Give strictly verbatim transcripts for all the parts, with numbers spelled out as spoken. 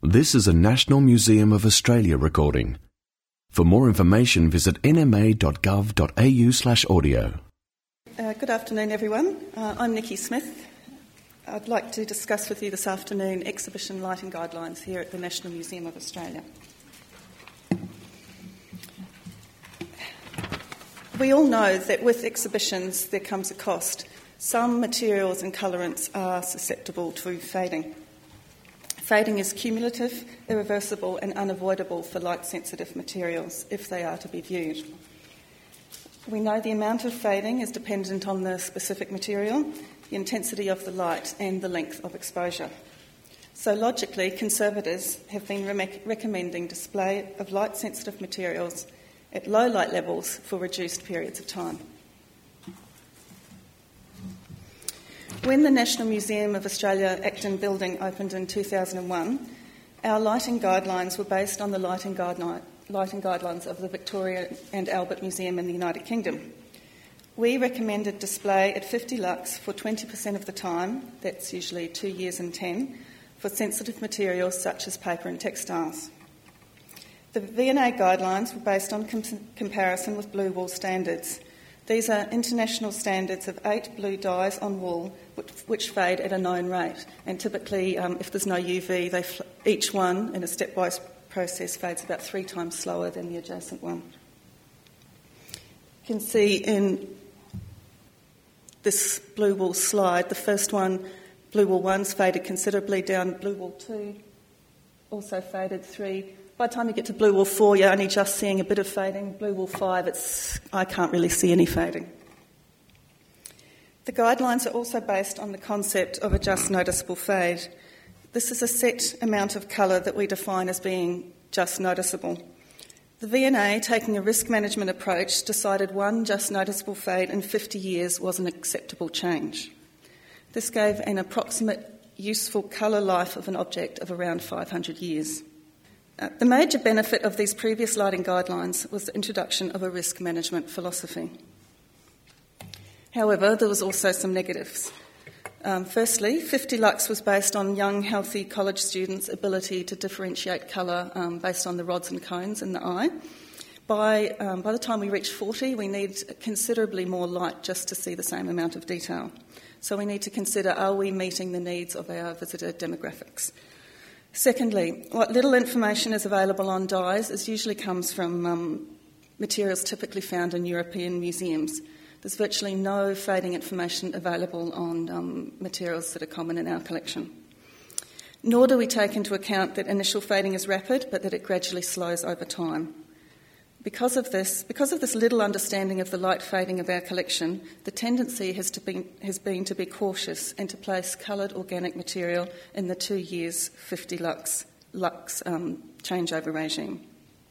This is a National Museum of Australia recording. For more information, visit n m a dot gov dot a u slash audio. Uh, good afternoon, everyone. Uh, I'm Nikki Smith. I'd like to discuss with you this afternoon exhibition lighting guidelines here at the National Museum of Australia. We all know that with exhibitions there comes a cost. Some materials and colourants are susceptible to fading. Fading is cumulative, irreversible and unavoidable for light-sensitive materials if they are to be viewed. We know the amount of fading is dependent on the specific material, the intensity of the light and the length of exposure. So logically, conservators have been re- recommending display of light-sensitive materials at low light levels for reduced periods of time. When the National Museum of Australia Acton building opened in two thousand one, our lighting guidelines were based on the lighting, guideline, lighting guidelines of the Victoria and Albert Museum in the United Kingdom. We recommended display at fifty lux for twenty percent of the time, that's usually two years and ten, for sensitive materials such as paper and textiles. The V and A guidelines were based on com- comparison with blue wool standards. These are international standards of eight blue dyes on wool which, which fade at a known rate, and typically um, if there's no U V, they fl- each one in a stepwise process fades about three times slower than the adjacent one. You can see in this blue wool slide, the first one, blue wool one's faded considerably down, blue wool two also faded, three. By the time you get to blue wool four, you're only just seeing a bit of fading. Blue wool five, it's I can't really see any fading. The guidelines are also based on the concept of a just noticeable fade. This is a set amount of colour that we define as being just noticeable. The V and A, taking a risk management approach, decided one just noticeable fade in fifty years was an acceptable change. This gave an approximate useful colour life of an object of around five hundred years. Uh, the major benefit of these previous lighting guidelines was the introduction of a risk management philosophy. However, there was also some negatives. Um, firstly, fifty lux was based on young, healthy college students' ability to differentiate colour um, based on the rods and cones in the eye. By, um, by the time we reach forty, we need considerably more light just to see the same amount of detail. So we need to consider, are we meeting the needs of our visitor demographics? Secondly, what little information is available on dyes is usually comes from um, materials typically found in European museums. There's virtually no fading information available on um, materials that are common in our collection. Nor do we take into account that initial fading is rapid, but that it gradually slows over time. Because of this, because of this little understanding of the light fading of our collection, the tendency has, to be, has been to be cautious and to place coloured organic material in the two years fifty lux, lux um, changeover regime.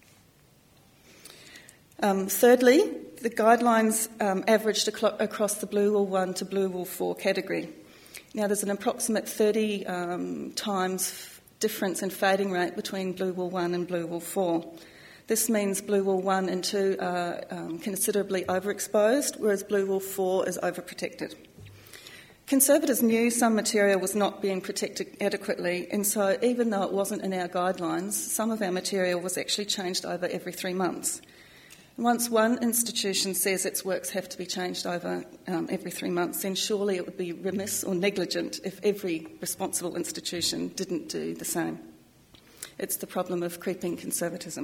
Um, thirdly, the guidelines um, averaged ac- across the blue wool one to blue wool four category. Now there's an approximate thirty um, times f- difference in fading rate between blue wool one and blue wool four. This means blue wool one and two are um, considerably overexposed, whereas blue wool four is overprotected. Conservators knew some material was not being protected adequately, and so even though it wasn't in our guidelines, some of our material was actually changed over every three months. Once one institution says its works have to be changed over um, every three months, then surely it would be remiss or negligent if every responsible institution didn't do the same. It's the problem of creeping conservatism.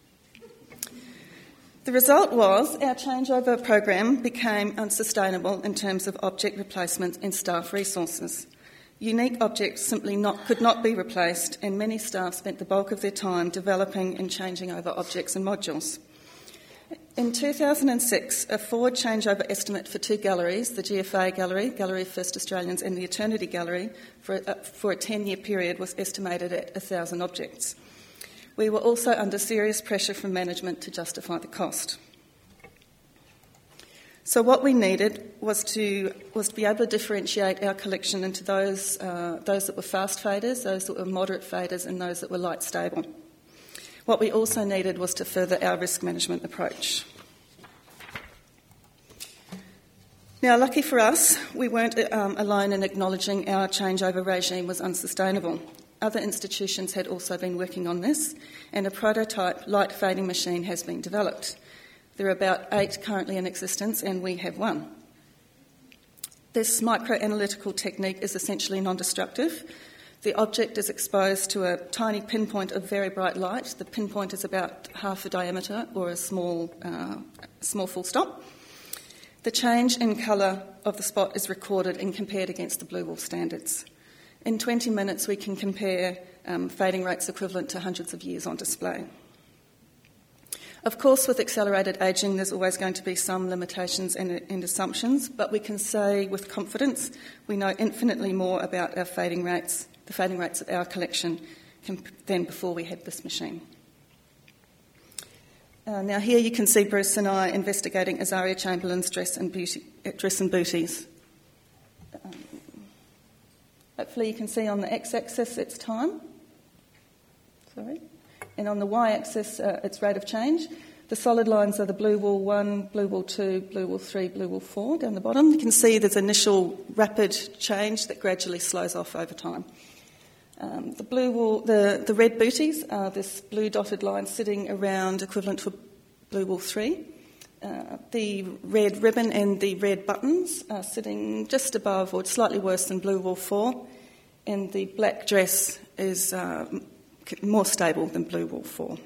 The result was our changeover program became unsustainable in terms of object replacement and staff resources. Unique objects simply not, could not be replaced, and many staff spent the bulk of their time developing and changing over objects and modules. In two thousand six, a forward changeover estimate for two galleries, the G F A Gallery, Gallery of First Australians, and the Eternity Gallery, for a, for a ten-year period was estimated at one thousand objects. We were also under serious pressure from management to justify the cost. So what we needed was to was to be able to differentiate our collection into those uh, those that were fast faders, those that were moderate faders, and those that were light stable. What we also needed was to further our risk management approach. Now, lucky for us, we weren't um, alone in acknowledging our changeover regime was unsustainable. other institutions had also been working on this, and a prototype light fading machine has been developed. There are about eight currently in existence, and we have one. This microanalytical technique is essentially non-destructive. The object is exposed to a tiny pinpoint of very bright light. The pinpoint is about half the diameter, or a small, uh, small full stop. The change in colour of the spot is recorded and compared against the Blue Wolf standards. In twenty minutes, we can compare um, fading rates equivalent to hundreds of years on display. Of course, with accelerated ageing, there's always going to be some limitations and, and assumptions, but we can say with confidence we know infinitely more about our fading rates, the fading rates of our collection, than before we had this machine. Uh, now here you can see Bruce and I investigating Azaria Chamberlain's dress and, beauty, dress and booties. Um, hopefully you can see on the x-axis its time. Sorry. And on the y-axis, uh, its rate of change. The solid lines are the Blue Wool one, Blue Wool two, Blue Wool three, Blue Wool four down the bottom. You can see there's initial rapid change that gradually slows off over time. Um, the blue wool, the, the red booties are this blue dotted line sitting around equivalent to Blue Wool three. Uh, the red ribbon and the red buttons are sitting just above or slightly worse than Blue Wool four. And the black dress is uh, more stable than Blue Wool four.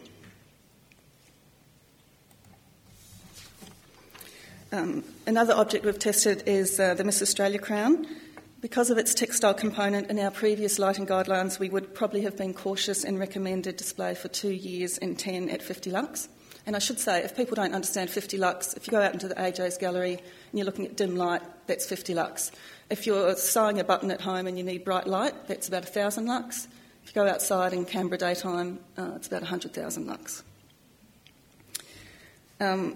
Um, another object we've tested is uh, the Miss Australia crown. Because of its textile component, in our previous lighting guidelines, we would probably have been cautious and recommended display for two years and ten at fifty lux. And I should say, if people don't understand fifty lux, if you go out into the A J's gallery and you're looking at dim light, that's fifty lux. If you're sewing a button at home and you need bright light, that's about one thousand lux. If you go outside in Canberra daytime, uh, it's about one hundred thousand lux. Um,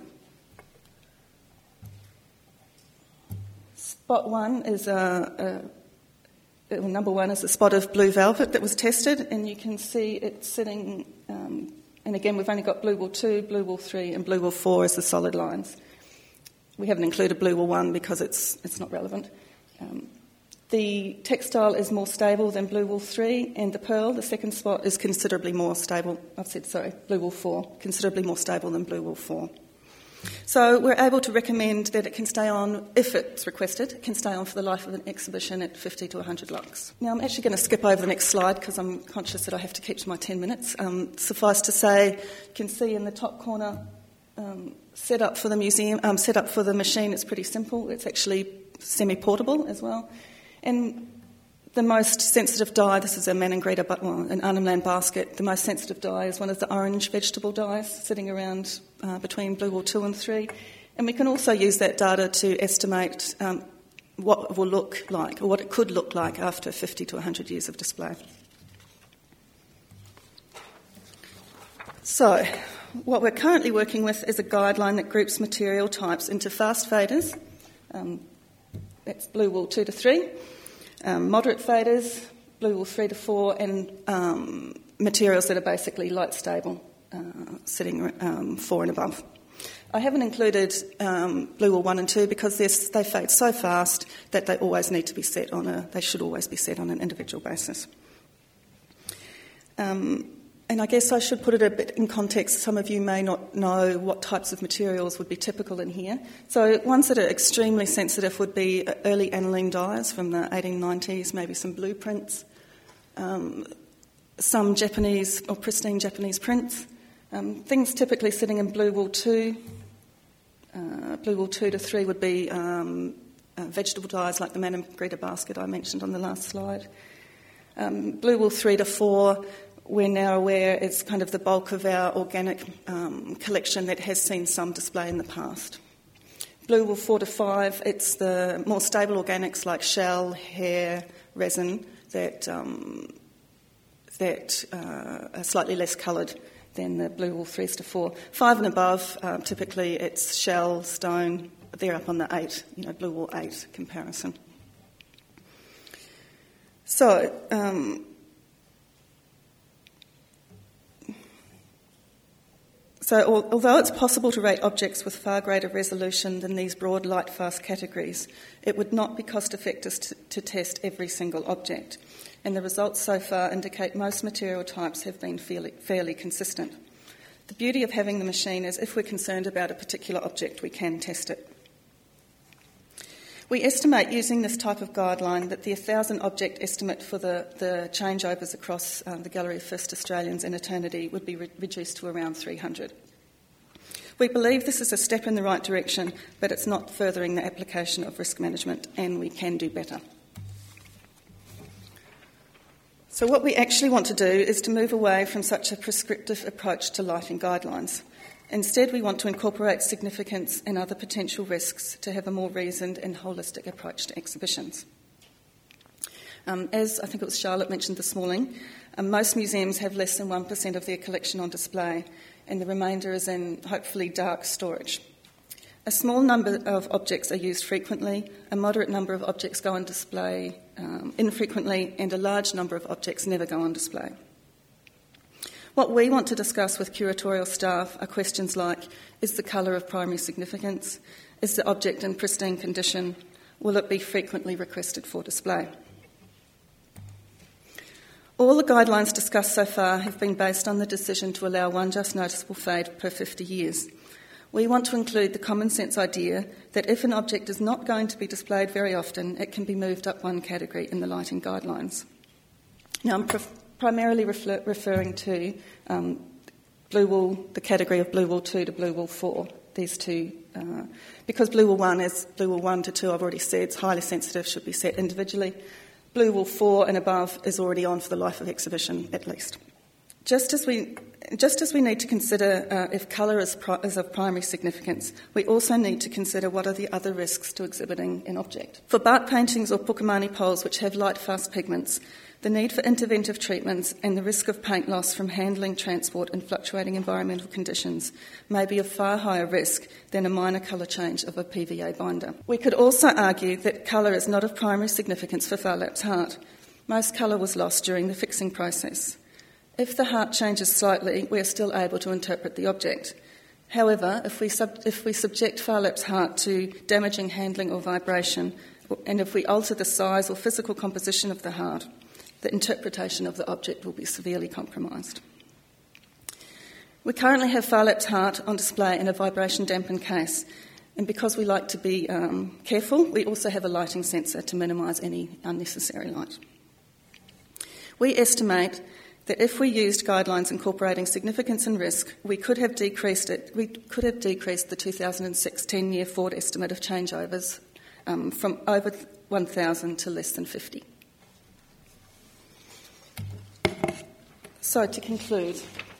Spot one is a, a, a number one is a spot of blue velvet that was tested, and you can see it sitting. Um, and again, we've only got Blue Wool two, Blue Wool three, and Blue Wool four as the solid lines. We haven't included Blue Wool one because it's it's not relevant. Um, the textile is more stable than Blue Wool three, and the pearl, the second spot, is considerably more stable. I've said sorry, Blue Wool four, considerably more stable than Blue Wool four. So we're able to recommend that it can stay on, if it's requested, it can stay on for the life of an exhibition at fifty to one hundred lux. Now I'm actually going to skip over the next slide because I'm conscious that I have to keep to my ten minutes. Um, suffice to say, you can see in the top corner, um, set up for the museum, um, set up for the machine, it's pretty simple. It's actually semi-portable as well. And the most sensitive dye, this is a Maningrida, well, an Arnhem Land basket, the most sensitive dye is one of the orange vegetable dyes sitting around uh, between Blue Wool two and three. And we can also use that data to estimate um, what it will look like, or what it could look like after fifty to one hundred years of display. So, what we're currently working with is a guideline that groups material types into fast faders, um, that's Blue Wool two to three, Um, moderate faders, Blue Wool three to four, and um, materials that are basically light stable, uh, sitting um, four and above. I haven't included um, Blue Wool one and two because they fade so fast that they always need to be set on a. They should always be set on an individual basis. Um, And I guess I should put it a bit in context. Some of you may not know what types of materials would be typical in here. So ones that are extremely sensitive would be early aniline dyes from the eighteen nineties, maybe some blueprints, um, some Japanese or pristine Japanese prints, um, things typically sitting in Blue Wool two. Uh, Blue Wool two to three would be um, uh, vegetable dyes like the Maningrida basket I mentioned on the last slide. Um, Blue Wool three to four, we're now aware it's kind of the bulk of our organic um, collection that has seen some display in the past. Blue Wool four to five, it's the more stable organics like shell, hair, resin that um, that uh, are slightly less coloured than the Blue Wool threes to four. Five and above, uh, typically it's shell, stone. They're up on the eight, you know, Blue Wool eight comparison. So. Um, So although it's possible to rate objects with far greater resolution than these broad light-fast categories, it would not be cost-effective to, to test every single object. and the results so far indicate most material types have been fairly, fairly consistent. The beauty of having the machine is if we're concerned about a particular object, we can test it. We estimate using this type of guideline that the one thousand object estimate for the, the changeovers across um, the Gallery of First Australians in Eternity would be re- reduced to around three hundred. We believe this is a step in the right direction, but it's not furthering the application of risk management, and we can do better. So what we actually want to do is to move away from such a prescriptive approach to lighting guidelines. Instead, we want to incorporate significance and other potential risks to have a more reasoned and holistic approach to exhibitions. Um, as I think it was Charlotte mentioned this morning, um, most museums have less than one percent of their collection on display, and the remainder is in hopefully dark storage. A small number of objects are used frequently, a moderate number of objects go on display um, infrequently, and a large number of objects never go on display. What we want to discuss with curatorial staff are questions like, is the colour of primary significance? Is the object in pristine condition? Will it be frequently requested for display? All the guidelines discussed so far have been based on the decision to allow one just noticeable fade per fifty years. We want to include the common sense idea that if an object is not going to be displayed very often, it can be moved up one category in the lighting guidelines. Now, I'm pref- primarily refer- referring to um, Blue Wool, the category of Blue Wool two to Blue Wool four. These two, uh, because Blue Wool one is Blue Wool one to two, I've already said, it's highly sensitive, should be set individually. Blue Wool four and above is already on for the life of exhibition, at least. Just as we, just as we need to consider uh, if colour is, pri- is of primary significance, we also need to consider what are the other risks to exhibiting an object. For bark paintings or Pukamani poles which have light fast pigments, the need for interventive treatments and the risk of paint loss from handling, transport and fluctuating environmental conditions may be of far higher risk than a minor colour change of a P V A binder. We could also argue that colour is not of primary significance for Phar Lap's heart. Most colour was lost during the fixing process. If the heart changes slightly, we are still able to interpret the object. However, if we, sub- if we subject Phar Lap's heart to damaging handling or vibration, and if we alter the size or physical composition of the heart, the interpretation of the object will be severely compromised. We currently have Phar Lap's heart on display in a vibration-dampened case, and because we like to be um, careful, we also have a lighting sensor to minimise any unnecessary light. We estimate that if we used guidelines incorporating significance and risk, we could have decreased it. We could have decreased the two thousand six ten-year forward estimate of changeovers um, from over one thousand to less than fifty. So, to conclude,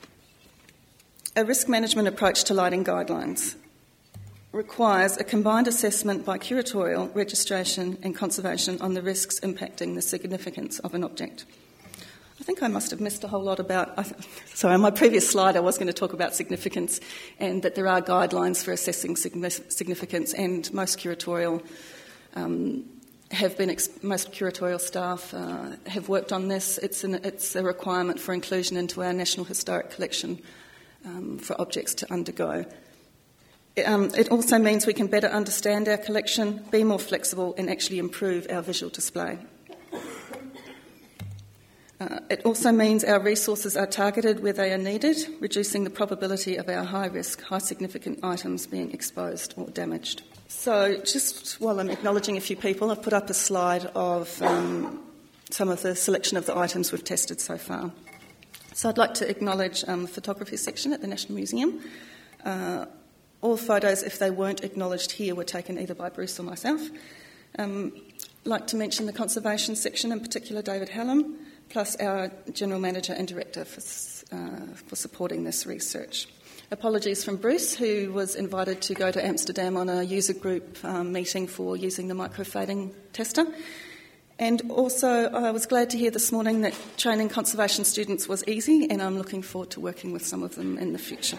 a risk management approach to lighting guidelines requires a combined assessment by curatorial, registration and conservation on the risks impacting the significance of an object. I think I must have missed a whole lot about... I th- sorry, on my previous slide I was going to talk about significance and that there are guidelines for assessing significance, and most curatorial... Um, have been ex- most curatorial staff uh, have worked on this. It's, an, it's a requirement for inclusion into our National Historic Collection um, for objects to undergo. It, um, it also means we can better understand our collection, be more flexible and actually improve our visual display. Uh, it also means our resources are targeted where they are needed, reducing the probability of our high-risk, high-significant items being exposed or damaged. So just while I'm acknowledging a few people, I've put up a slide of um, some of the selection of the items we've tested so far. So I'd like to acknowledge um, the photography section at the National Museum. Uh, all photos, if they weren't acknowledged here, were taken either by Bruce or myself. Um, I'd like to mention the conservation section, in particular David Hallam, plus our General Manager and Director for, uh, for supporting this research. Apologies from Bruce, who was invited to go to Amsterdam on a user group um, meeting for using the microfading tester. And also, I was glad to hear this morning that training conservation students was easy, and I'm looking forward to working with some of them in the future.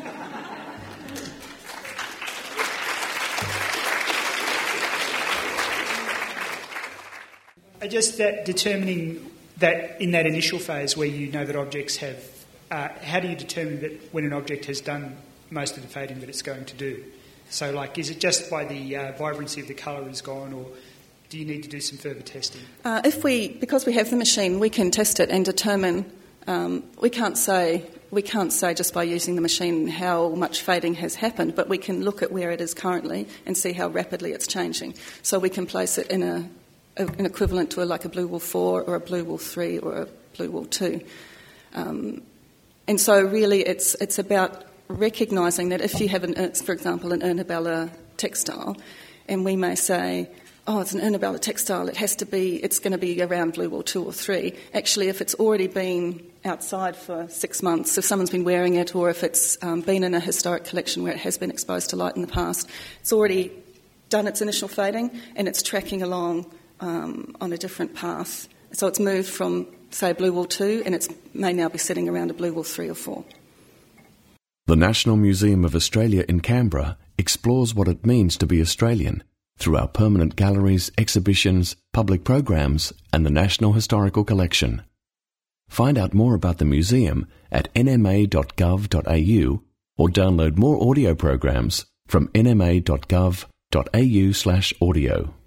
I just that determining that in that initial phase where you know that objects have, uh, how do you determine that when an object has done most of the fading that it's going to do? So, like, is it just by the uh, vibrancy of the colour is gone, or do you need to do some further testing? Uh, if we, because we have the machine, we can test it and determine. Um, we can't say we can't say just by using the machine how much fading has happened, but we can look at where it is currently and see how rapidly it's changing. So we can place it in a, a an equivalent to a, like a Blue Wool four or a Blue Wool three or a Blue Wool two. Um, and so really, it's it's about recognising that if you have, an, for example, an Urnabella textile, and we may say, oh, it's an Urnabella textile, it has to be, it's going to be around Blue Wool two or three. Actually, if it's already been outside for six months, if someone's been wearing it, or if it's um, been in a historic collection where it has been exposed to light in the past, it's already done its initial fading and it's tracking along um, on a different path. So it's moved from, say, Blue Wool two, and it may now be sitting around a Blue Wool three or four. The National Museum of Australia in Canberra explores what it means to be Australian through our permanent galleries, exhibitions, public programs and the National Historical Collection. Find out more about the museum at n m a dot gov dot a u or download more audio programs from n m a dot gov dot a u slash audio.